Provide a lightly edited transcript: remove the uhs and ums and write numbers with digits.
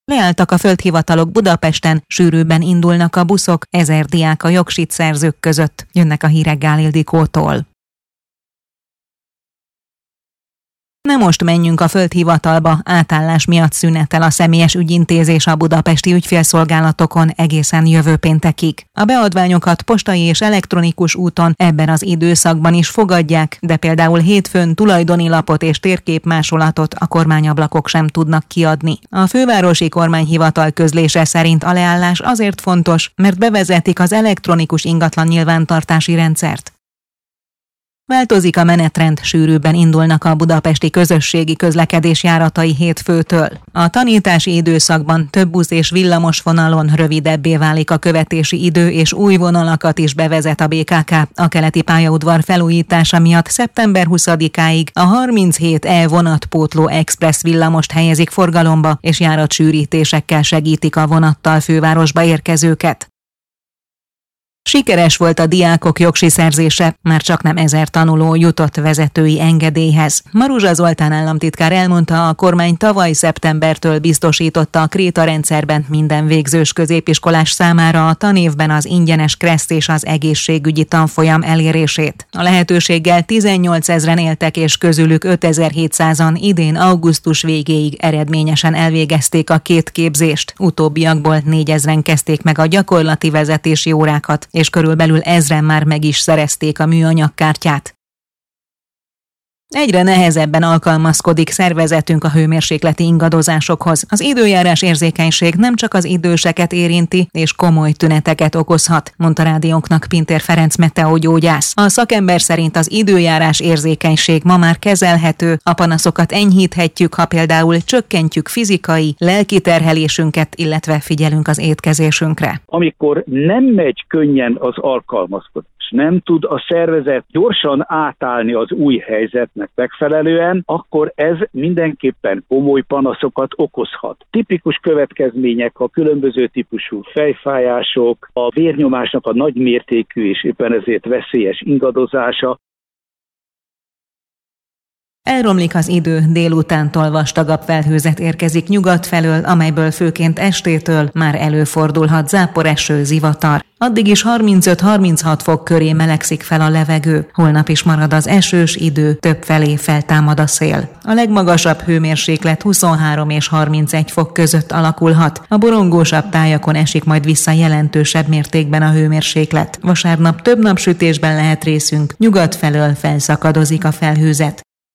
Leálltak a földhivatalok Budapesten, sűrűbben indulnak a buszok, 1000 diák a jogsit szerzők között. Jönnek a hírek Gál Ildikótól. Ne most menjünk a földhivatalba, átállás miatt szünetel a személyes ügyintézés a budapesti ügyfélszolgálatokon egészen jövő péntekig. A beadványokat postai és elektronikus úton ebben az időszakban is fogadják, de például hétfőn tulajdoni lapot és térképmásolatot a kormányablakok sem tudnak kiadni. A fővárosi kormányhivatal közlése szerint a leállás azért fontos, mert bevezetik az elektronikus ingatlan nyilvántartási rendszert. Változik a menetrend, sűrűbben indulnak a budapesti közösségi közlekedés járatai hétfőtől. A tanítási időszakban több busz és villamos vonalon rövidebbé válik a követési idő, és új vonalakat is bevezet a BKK. A keleti pályaudvar felújítása miatt szeptember 20-áig a 37 vonatpótló express villamost helyezik forgalomba, és járatsűrítésekkel segítik a vonattal fővárosba érkezőket. Sikeres volt a diákok jogsi szerzése, már csaknem 1000 tanuló jutott vezetői engedélyhez. Maruzsa Zoltán államtitkár elmondta, a kormány tavaly szeptembertől biztosította a Kréta rendszerben minden végzős középiskolás számára a tanévben az ingyenes kreszt és az egészségügyi tanfolyam elérését. A lehetőséggel 18 000-en éltek, és közülük 5700-an idén augusztus végéig eredményesen elvégezték a 2 képzést. Utóbbiakból 4000-en kezdték meg a gyakorlati vezetési órákat, és körülbelül 1000-en már meg is szerezték a műanyagkártyát. Egyre nehezebben alkalmazkodik szervezetünk a hőmérsékleti ingadozásokhoz. Az időjárás érzékenység nem csak az időseket érinti, és komoly tüneteket okozhat, mondta rádiónknak Pintér Ferenc meteogyógyász. A szakember szerint az időjárás érzékenység ma már kezelhető, a panaszokat enyhíthetjük, ha például csökkentjük fizikai, lelki terhelésünket, illetve figyelünk az étkezésünkre. Amikor nem megy könnyen az alkalmazkodás, nem tud a szervezet gyorsan átállni az új helyzetnek megfelelően, akkor ez mindenképpen komoly panaszokat okozhat. Tipikus következmények a különböző típusú fejfájások, a vérnyomásnak a nagymértékű és éppen ezért veszélyes ingadozása. Elromlik az idő, délutántól vastagabb felhőzet érkezik nyugat felől, amelyből főként estétől már előfordulhat záporeső, zivatar. Addig is 35-36 fok köré melegszik fel a levegő. Holnap is marad az esős idő, többfelé feltámad a szél. A legmagasabb hőmérséklet 23 és 31 fok között alakulhat. A borongósabb tájakon esik majd vissza jelentősebb mértékben a hőmérséklet. Vasárnap több napsütésben lehet részünk, nyugat felől felszakadozik a felhőzet.